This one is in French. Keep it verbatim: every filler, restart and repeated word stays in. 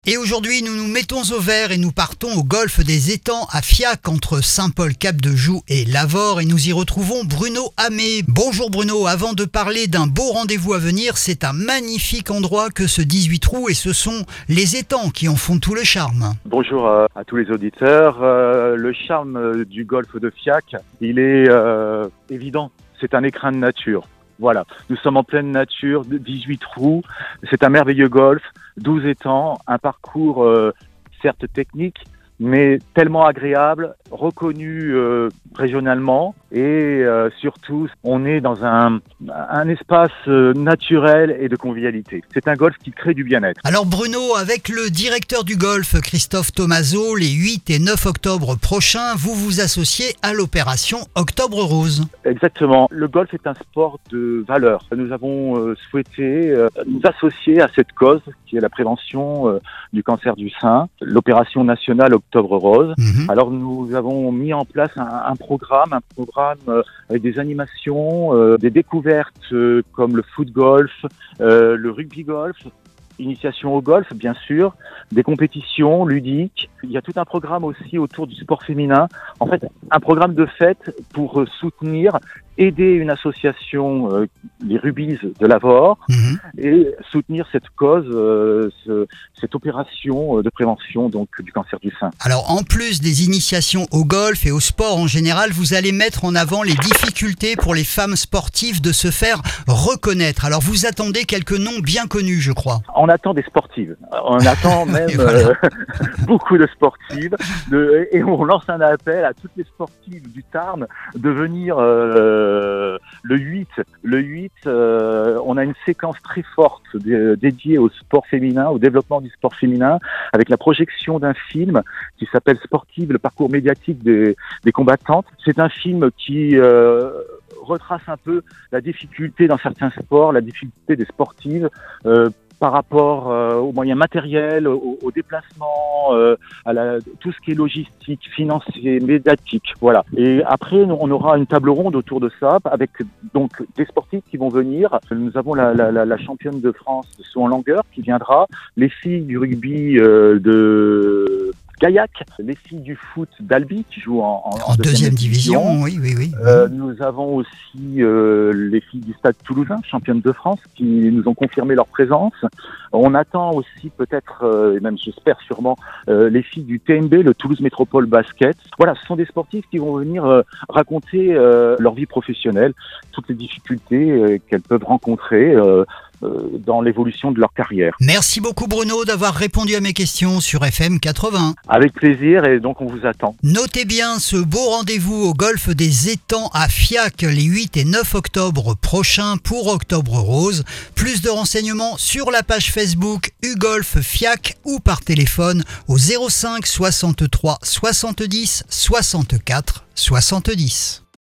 Et aujourd'hui, nous nous mettons au vert et nous partons au golfe des Étangs à Fiac entre Saint-Paul-Cap-de-Joux et Lavore et nous y retrouvons Bruno Hamé. Bonjour Bruno, avant de parler d'un beau rendez-vous à venir, c'est un magnifique endroit que ce dix-huit trous et ce sont les étangs qui en font tout le charme. Bonjour euh, à tous les auditeurs. Euh, le charme euh, du golfe de Fiac, il est euh, évident, c'est un écrin de nature. Voilà, nous sommes en pleine nature, dix-huit trous, c'est un merveilleux golfe, douze étangs, un parcours euh, certes technique, mais tellement agréable, reconnu euh, régionalement et euh, surtout on est dans un, un espace euh, naturel et de convivialité. C'est un golfe qui crée du bien-être. Alors Bruno, avec le directeur du golfe Christophe Tomaso, les huit et neuf octobre prochains, vous vous associez à l'opération Octobre Rose. Exactement, le golfe est un sport de valeur. Nous avons euh, souhaité euh, nous associer à cette cause qui est la prévention euh, du cancer du sein, l'opération nationale Octobre Rose. Mmh. Alors nous avons mis en place un, un programme, un programme euh, avec des animations, euh, des découvertes euh, comme le foot golf, euh, le rugby golf, initiation au golf bien sûr, des compétitions ludiques. Il y a tout un programme aussi autour du sport féminin. En fait, un programme de fête pour soutenir, aider une association, euh, les Rubies de Lavore, mmh. et soutenir cette cause, euh, ce, cette opération de prévention donc du cancer du sein. Alors en plus des initiations au golf et au sport en général, vous allez mettre en avant les difficultés pour les femmes sportives de se faire reconnaître. Alors vous attendez quelques noms bien connus, je crois. On attend des sportives. On attend même voilà. euh, beaucoup de sportives. De, et on lance un appel à toutes les sportives du Tarn de venir euh, le huit. Le huit, euh, on a une séquence très forte dé, dédiée au sport féminin, au développement du sport féminin, avec la projection d'un film qui s'appelle Sportive, le parcours médiatique des, des combattantes. C'est un film qui euh, retrace un peu la difficulté dans certains sports, la difficulté des sportives, euh, par rapport euh, aux moyens matériels, aux, aux déplacements, euh, à la, tout ce qui est logistique, financier, médiatique, voilà. Et après, on aura une table ronde autour de ça, avec donc des sportifs qui vont venir. Nous avons la, la, la, la championne de France de saut en longueur qui viendra, les filles du rugby euh, de Gaillac, les filles du foot d'Albi qui jouent en, en, en deuxième, deuxième division. division. Oui, oui, oui. Euh, nous avons aussi euh, les filles du Stade Toulousain, championnes de France, qui nous ont confirmé leur présence. On attend aussi peut-être, euh, et même j'espère sûrement, euh, les filles du T M B, le Toulouse Métropole Basket. Voilà, ce sont des sportifs qui vont venir euh, raconter euh, leur vie professionnelle, toutes les difficultés euh, qu'elles peuvent rencontrer euh, dans l'évolution de leur carrière. Merci beaucoup Bruno d'avoir répondu à mes questions sur F M quatre-vingts. Avec plaisir et donc on vous attend. Notez bien ce beau rendez-vous au golfe des Étangs à Fiac les huit et neuf octobre prochains pour Octobre Rose. Plus de renseignements sur la page Facebook Ugolf Fiac ou par téléphone au zéro cinq soixante-trois soixante-dix soixante-quatre soixante-dix.